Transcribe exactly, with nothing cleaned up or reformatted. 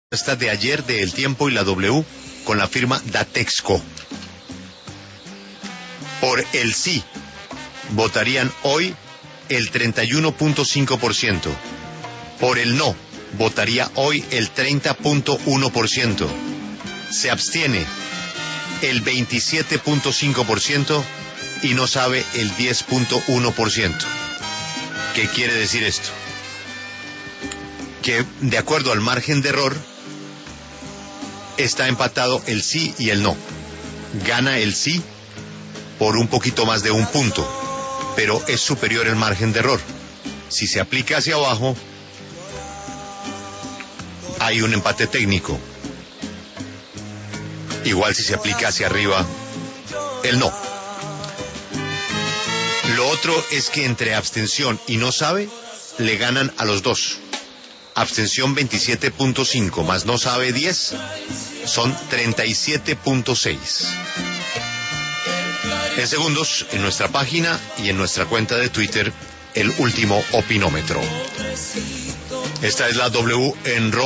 Esta de ayer de El Tiempo y la W con la firma Datexco. Por el sí votarían hoy el treinta y uno punto cinco por ciento. Por el no votaría hoy el treinta punto uno por ciento. Se abstiene el veintisiete punto cinco por ciento y no sabe el diez punto uno por ciento. ¿Qué quiere decir esto? Que de acuerdo al margen de error está empatado el sí y el no. Gana el sí por un poquito más de un punto, pero es superior el margen de error. Si se aplica hacia abajo, hay un empate técnico. Igual si se aplica hacia arriba, el no. Lo otro es que entre abstención y no sabe, le ganan a los dos. Abstención veintisiete punto cinco más no sabe diez, son treinta y siete punto seis. En segundos, en nuestra página y en nuestra cuenta de Twitter, el último opinómetro. Esta es la W en Ro.